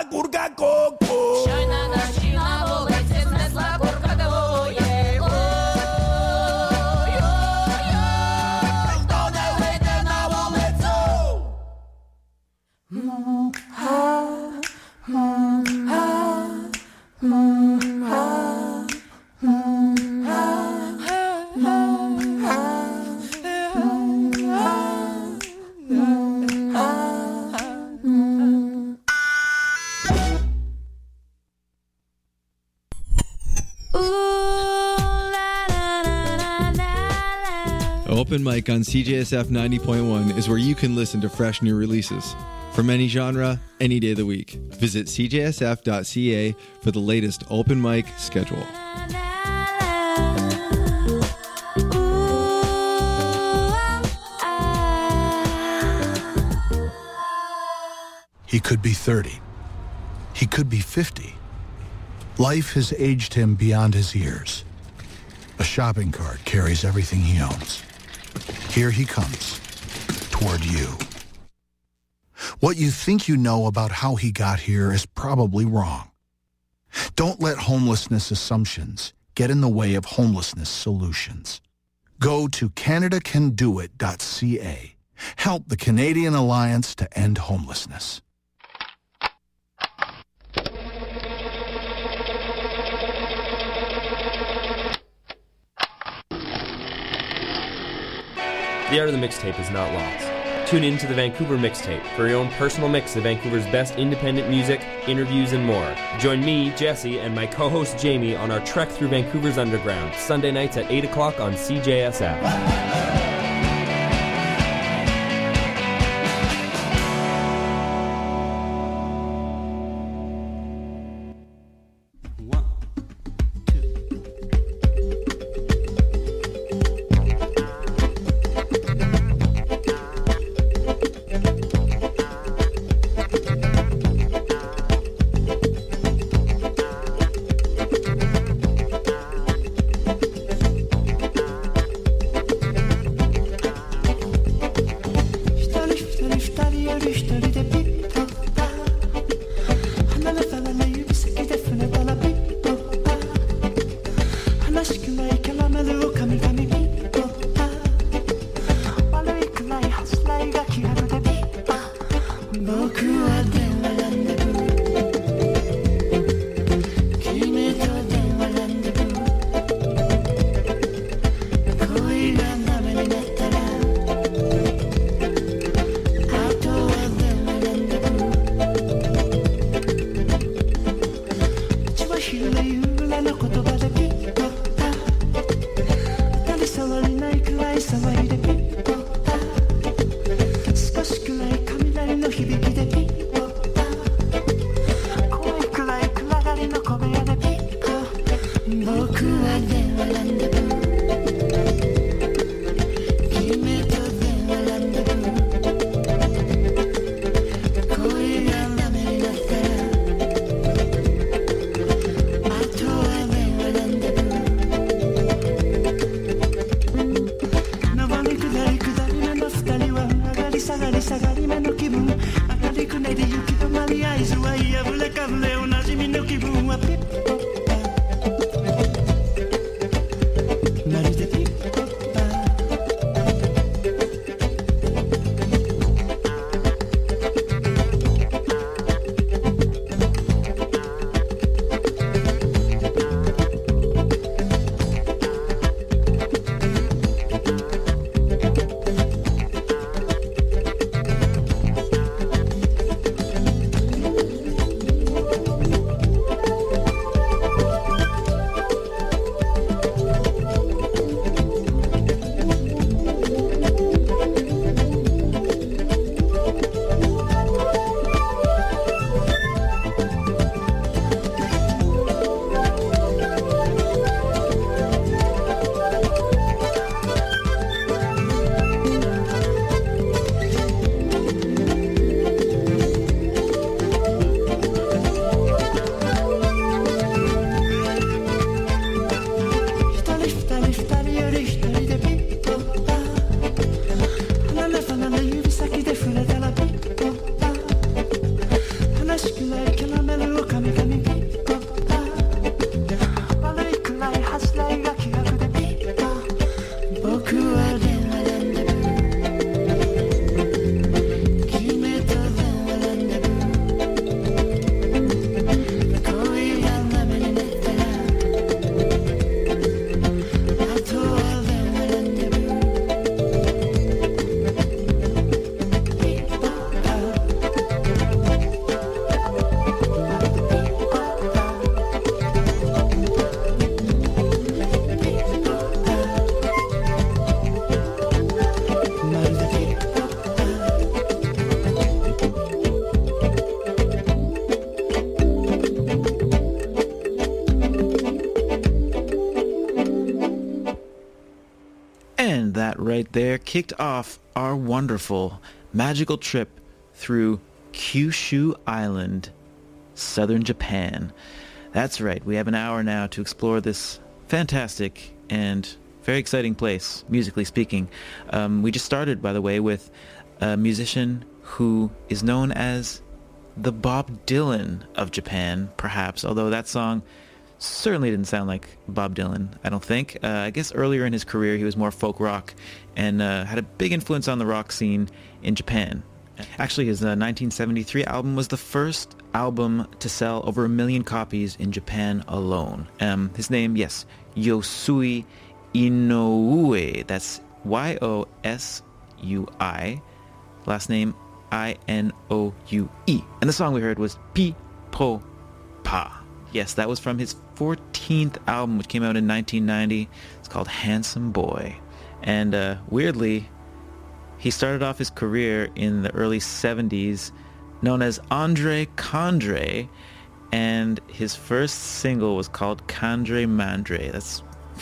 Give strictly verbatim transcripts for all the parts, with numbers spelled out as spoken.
kurka koko. Щойно дощі на вулиці знесла курка двоє. Ой-ой-ой, хто не вийде на вулицю? Open Mic on C J S F ninety point one is where you can listen to fresh new releases. From any genre, any day of the week. Visit c j s f dot c a for the latest open mic schedule. He could be thirty. He could be fifty. Life has aged him beyond his years. A shopping cart carries everything he owns. Here he comes, toward you. What you think you know about how he got here is probably wrong. Don't let homelessness assumptions get in the way of homelessness solutions. Go to canada can do it dot c a. Help the Canadian Alliance to End Homelessness. The art of the mixtape is not lost. Tune in to the Vancouver Mixtape for your own personal mix of Vancouver's best independent music, interviews, and more. Join me, Jesse, and my co-host Jamie on our trek through Vancouver's underground, Sunday nights at eight o'clock on C J S F. that right there kicked off our wonderful, magical trip through Kyushu Island, southern Japan. That's right, we have an hour now to explore this fantastic and very exciting place, musically speaking. Um, we just started, by the way, with a musician who is known as the Bob Dylan of Japan, perhaps, although that song certainly didn't sound like Bob Dylan, I don't think. Uh, I guess earlier in his career he was more folk rock and uh, had a big influence on the rock scene in Japan. Actually, his uh, nineteen seventy-three album was the first album to sell over a million copies in Japan alone. Um, his name, yes, Yosui Inoue. That's Y O S U I. Last name I N O U E. And the song we heard was Pi Po Pa. Yes, that was from his fourteenth album, which came out in nineteen ninety. It's called Handsome Boy. And uh, weirdly, he started off his career in the early seventies, known as Andre Kandre, and his first single was called Kandre Mandre. That's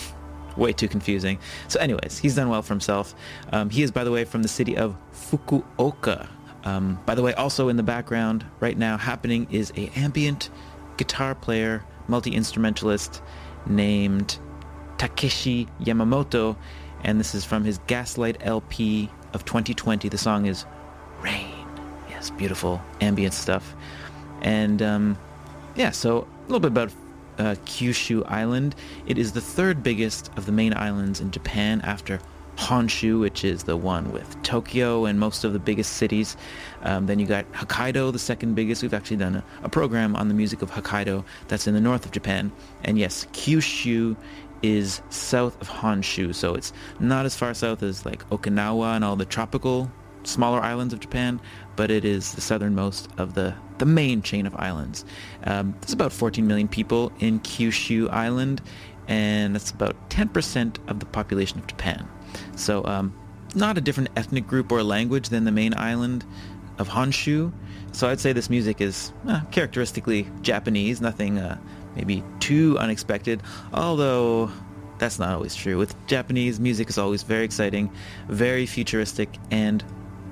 way too confusing. So anyways, he's done well for himself. Um, he is, by the way, from the city of Fukuoka. Um, by the way, also in the background right now happening is a ambient guitar player, multi-instrumentalist named Takeshi Yamamoto, and this is from his Gaslight L P of twenty twenty. The song is Rain. Yes, beautiful ambient stuff. And um, yeah, so a little bit about uh, Kyushu Island. It is the third biggest of the main islands in Japan after Honshu, which is the one with Tokyo and most of the biggest cities. Um, then you got Hokkaido, the second biggest. We've actually done a, a program on the music of Hokkaido that's in the north of Japan. And yes, Kyushu is south of Honshu, so it's not as far south as like Okinawa and all the tropical smaller islands of Japan, but it is the southernmost of the, the main chain of islands. Um, there's about fourteen million people in Kyushu Island, and that's about ten percent of the population of Japan. So um, not a different ethnic group or language than the main island of Honshu. So I'd say this music is uh, characteristically Japanese, nothing uh, maybe too unexpected, although that's not always true. With Japanese, music is always very exciting, very futuristic, and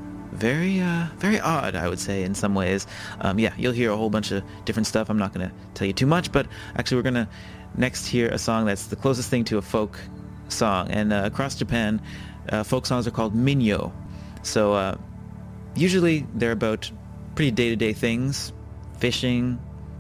very, uh, very odd, I would say, in some ways. Um, yeah, you'll hear a whole bunch of different stuff. I'm not going to tell you too much, but actually we're going to next hear a song that's the closest thing to a folk song. And uh, across Japan, uh, folk songs are called minyo. So uh, usually they're about pretty day-to-day things, fishing,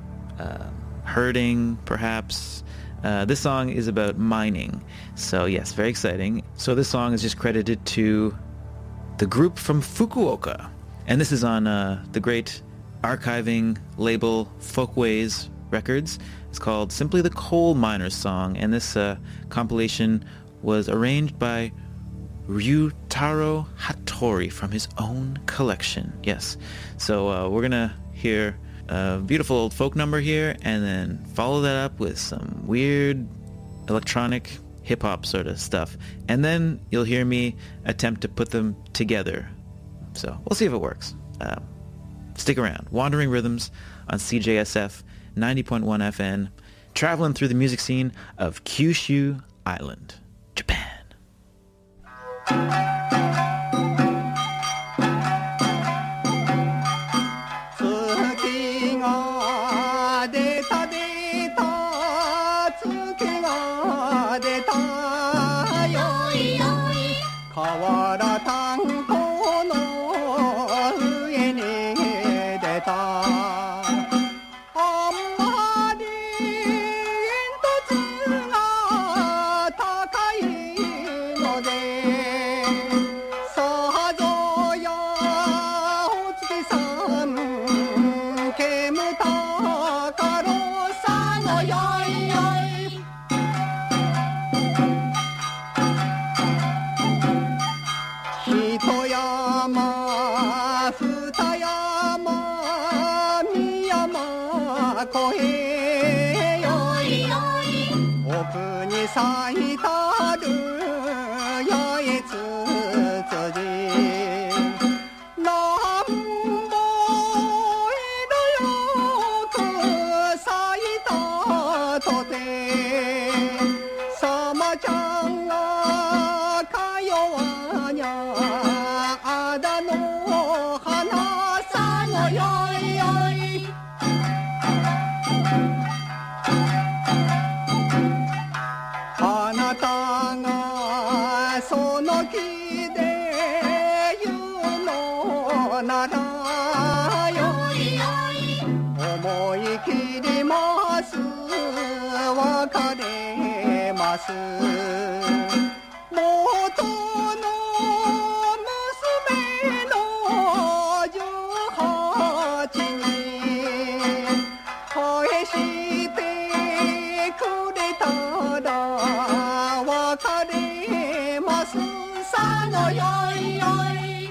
uh, herding, perhaps. Uh, this song is about mining. So yes, very exciting. So this song is just credited to the group from Fukuoka. And this is on uh, the great archiving label Folkways Records. It's called Simply the Coal Miner's Song. And this uh, compilation was arranged by Ryutaro Hattori from his own collection. Yes. So uh, we're going to hear a beautiful old folk number here, and then follow that up with some weird electronic hip-hop sort of stuff. And then you'll hear me attempt to put them together. So we'll see if it works. Uh, stick around. Wandering Rhythms on C J S F ninety point one F M, traveling through the music scene of Kyushu Island, Japan. Sama ちゃんが通わます元の娘の十八に返してくれたら別れますさのよいよい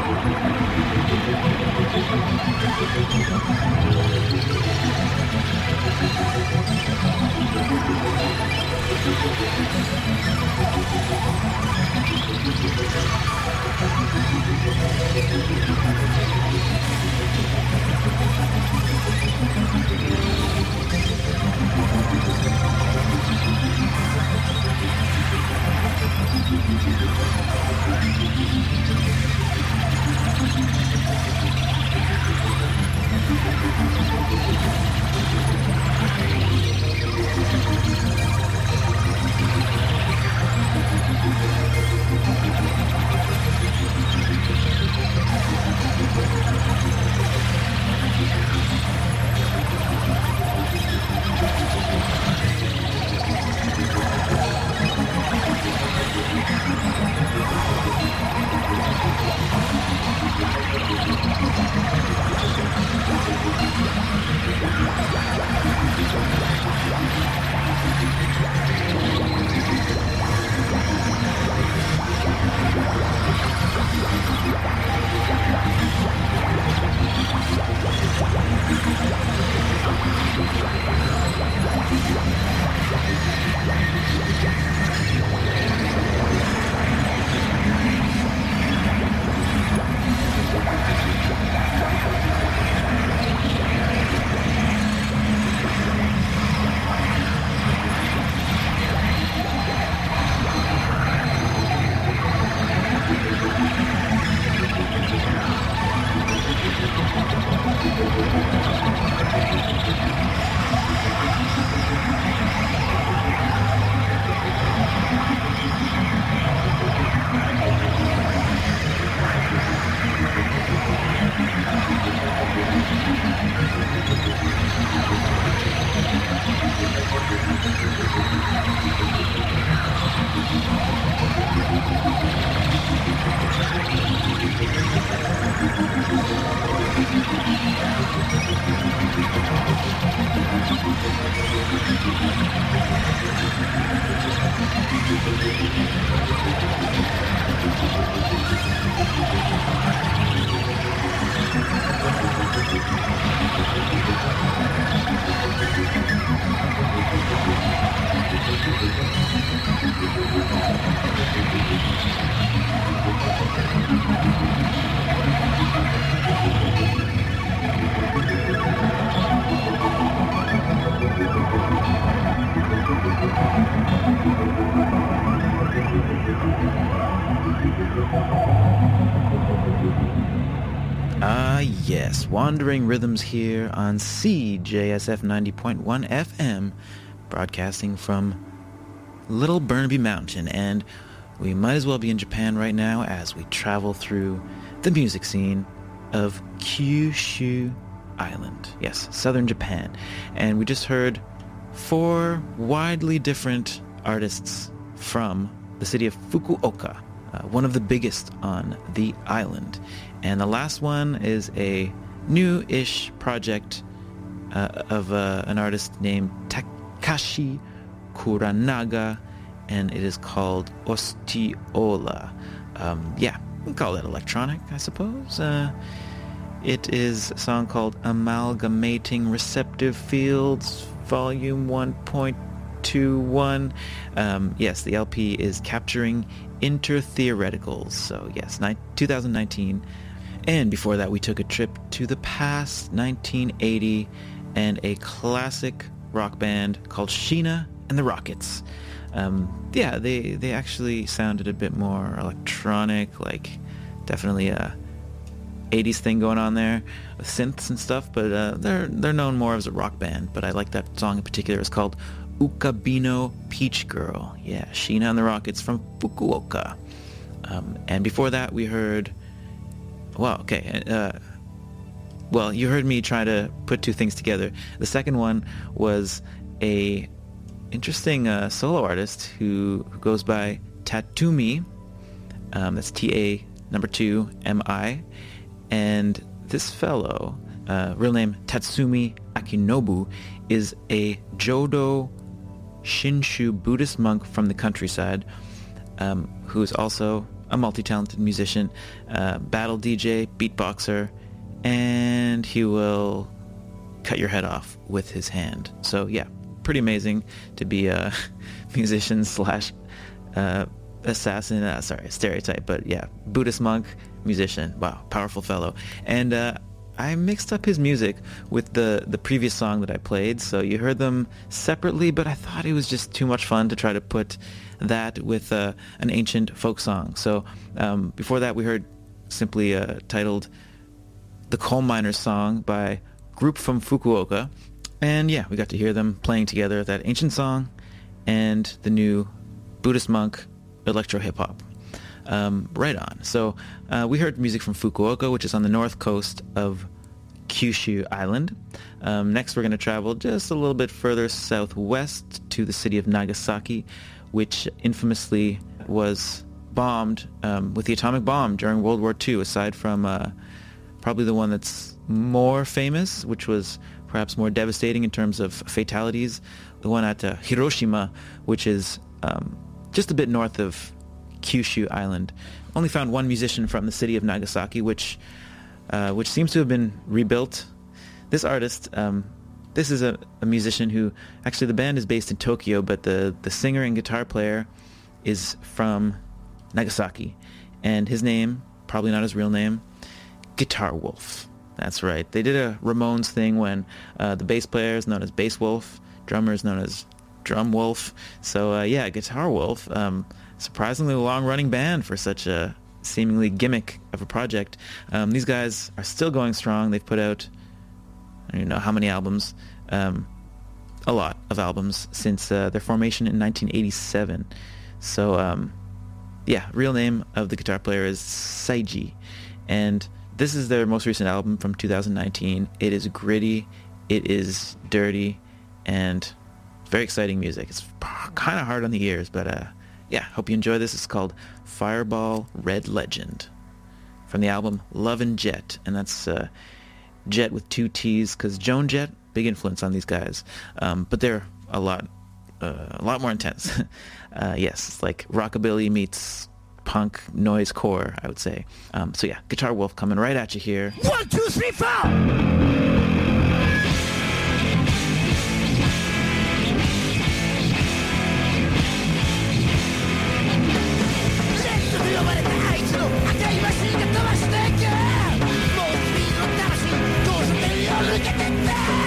Ah, yes, Wandering Rhythms here on C J S F ninety point one F M, broadcasting from Little Burnaby Mountain, and we might as well be in Japan right now as we travel through the music scene of Kyushu Island. Yes, southern Japan. And we just heard four widely different artists from the city of Fukuoka, uh, one of the biggest on the island. And the last one is a new-ish project uh, of uh, an artist named Takashi Kuranaga, and it is called Ostiola. Um, yeah, we call it electronic, I suppose. Uh, it is a song called Amalgamating Receptive Fields, Volume one point two one. Um, yes, the L P is Capturing Intertheoreticals. So yes, ni- twenty nineteen. And before that, we took a trip to the past, nineteen eighty, and a classic rock band called Sheena and the Rockets. Um, yeah, they, they actually sounded a bit more electronic, like definitely a eighties thing going on there with synths and stuff, but uh, they're they're known more as a rock band. But I like that song in particular. It's called Ukabino Peach Girl. Yeah, Sheena and the Rockets from Fukuoka. Um, and before that, we heard... Well, okay. Uh, well, you heard me try to put two things together. The second one was a interesting uh, solo artist who, who goes by Tatumi. Um, that's T A number two M I. And this fellow, uh, real name Tatsumi Akinobu, is a Jodo Shinshu Buddhist monk from the countryside, um, who is also a multi-talented musician, uh, battle D J, beatboxer, and he will cut your head off with his hand. So yeah, pretty amazing to be a musician slash uh, assassin. Uh, sorry, stereotype, but yeah, Buddhist monk, musician. Wow, powerful fellow. And uh, I mixed up his music with the, the previous song that I played, so you heard them separately, but I thought it was just too much fun to try to put that with uh, an ancient folk song. So um, before that, we heard simply uh, titled The Coal Miners Song by Group from Fukuoka. And yeah, we got to hear them playing together that ancient song and the new Buddhist monk electro hip-hop. Um, right on. So uh, we heard music from Fukuoka, which is on the north coast of Kyushu Island. Um, next, we're going to travel just a little bit further southwest to the city of Nagasaki, which infamously was bombed um, with the atomic bomb during World War Two, aside from uh, probably the one that's more famous, which was perhaps more devastating in terms of fatalities, the one at uh, Hiroshima, which is um, just a bit north of Kyushu Island. Only found one musician from the city of Nagasaki, which uh, which seems to have been rebuilt. This artist, um, this is a, a musician who, actually the band is based in Tokyo, but the, the singer and guitar player is from Nagasaki. And his name, probably not his real name, Guitar Wolf. That's right. They did a Ramones thing when uh, the bass player is known as Bass Wolf, drummer is known as Drum Wolf. So uh, yeah, Guitar Wolf, um, surprisingly long-running band for such a seemingly gimmick of a project. Um, these guys are still going strong. They've put out, I don't even know how many albums, um, a lot of albums since uh, their formation in nineteen eighty-seven. So um, yeah, real name of the guitar player is Seiji, and this is their most recent album from two thousand nineteen. It is gritty, it is dirty, and very exciting music. It's kind of hard on the ears, but uh, yeah, hope you enjoy this. It's called Fireball Red Legend from the album Love and Jet, and that's uh, Jet with two T's because Joan Jett, big influence on these guys, um, but they're a lot, uh, a lot more intense. uh, yes, it's like rockabilly meets punk noise core, I would say. Um, so yeah, Guitar Wolf coming right at you here. One, two, three, four! Get it back!